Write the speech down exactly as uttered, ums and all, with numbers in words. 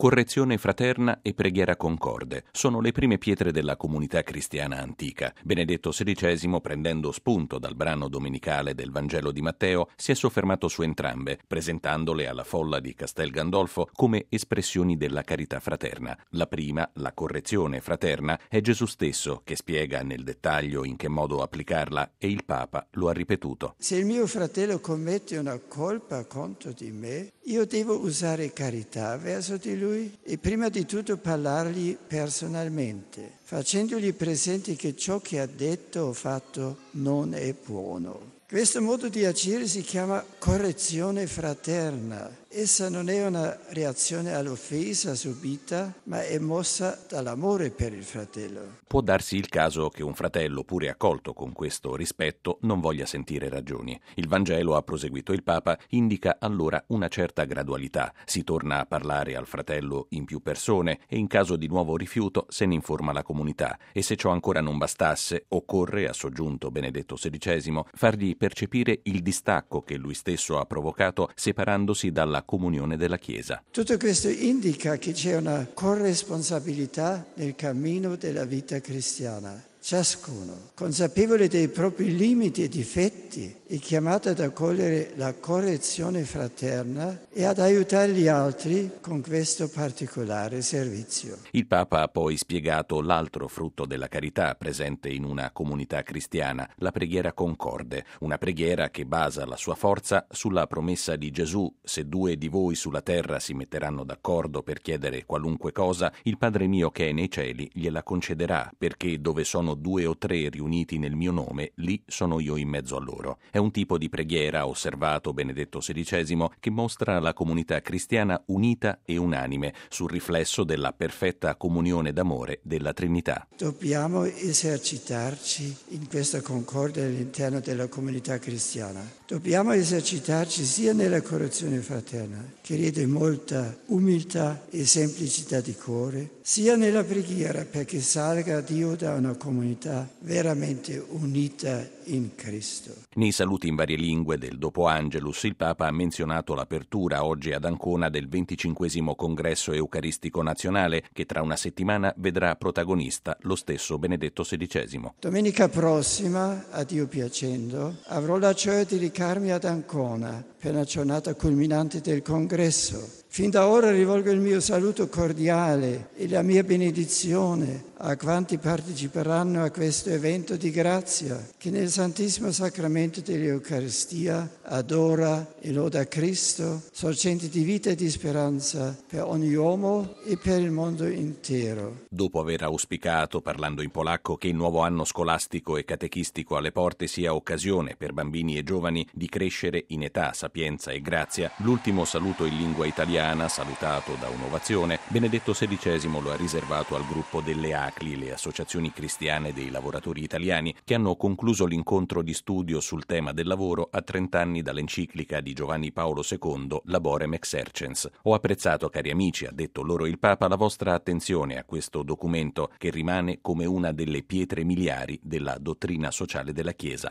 Correzione fraterna e preghiera concorde sono le prime pietre della comunità cristiana antica. Benedetto sedicesimo, prendendo spunto dal brano domenicale del Vangelo di Matteo, si è soffermato su entrambe, presentandole alla folla di Castel Gandolfo come espressioni della carità fraterna. La prima, la correzione fraterna, è Gesù stesso che spiega nel dettaglio in che modo applicarla, e il Papa lo ha ripetuto. Se il mio fratello commette una colpa contro di me, io devo usare carità verso di lui e prima di tutto parlargli personalmente, facendogli presente che ciò che ha detto o fatto non è buono. Questo modo di agire si chiama correzione fraterna. Essa non è una reazione all'offesa subita, ma è mossa dall'amore per il fratello. Può darsi il caso che un fratello, pure accolto con questo rispetto, non voglia sentire ragioni. Il Vangelo, ha proseguito il Papa, indica allora una certa gradualità. Si torna a parlare al fratello in più persone e in caso di nuovo rifiuto se ne informa la comunità. E se ciò ancora non bastasse, occorre, ha soggiunto Benedetto sedicesimo, fargli percepire il distacco che lui stesso ha provocato separandosi dalla comunione della Chiesa. Tutto questo indica che c'è una corresponsabilità nel cammino della vita cristiana. Ciascuno, consapevole dei propri limiti e difetti, è chiamato ad accogliere la correzione fraterna e ad aiutare gli altri con questo particolare servizio. Il Papa ha poi spiegato l'altro frutto della carità presente in una comunità cristiana, la preghiera concorde, una preghiera che basa la sua forza sulla promessa di Gesù: se due di voi sulla terra si metteranno d'accordo per chiedere qualunque cosa, il Padre mio che è nei cieli gliela concederà, perché dove sono due o tre riuniti nel mio nome, lì sono io in mezzo a loro. È un tipo di preghiera, ha osservato Benedetto sedicesimo, che mostra la comunità cristiana unita e unanime, sul riflesso della perfetta comunione d'amore della Trinità. Dobbiamo esercitarci in questa concordia all'interno della comunità cristiana. Dobbiamo esercitarci sia nella correzione fraterna, che richiede molta umiltà e semplicità di cuore, sia nella preghiera perché salga a Dio da una comunità veramente unita in Cristo. Nei saluti in varie lingue del Dopo Angelus, il Papa ha menzionato l'apertura oggi ad Ancona del venticinquesimo Congresso Eucaristico Nazionale, che tra una settimana vedrà protagonista lo stesso Benedetto sedicesimo. Domenica prossima, a Dio piacendo, avrò la gioia di recarmi ad Ancona per la giornata culminante del Congresso. Fin da ora rivolgo il mio saluto cordiale e la mia benedizione a quanti parteciperanno a questo evento di grazia che nel Santissimo Sacramento dell'Eucaristia adora e loda Cristo, sorgente di vita e di speranza per ogni uomo e per il mondo intero. Dopo aver auspicato, parlando in polacco, che il nuovo anno scolastico e catechistico alle porte sia occasione per bambini e giovani di crescere in età, sapienza e grazia, l'ultimo saluto in lingua italiana, salutato da un'ovazione, Benedetto sedicesimo lo ha riservato al gruppo delle A C L I, le associazioni cristiane dei lavoratori italiani, che hanno concluso l'incontro di studio sul tema del lavoro a trent'anni dall'enciclica di Giovanni Paolo secondo, Laborem Exercens. Ho apprezzato, cari amici, ha detto loro il Papa, la vostra attenzione a questo documento che rimane come una delle pietre miliari della dottrina sociale della Chiesa.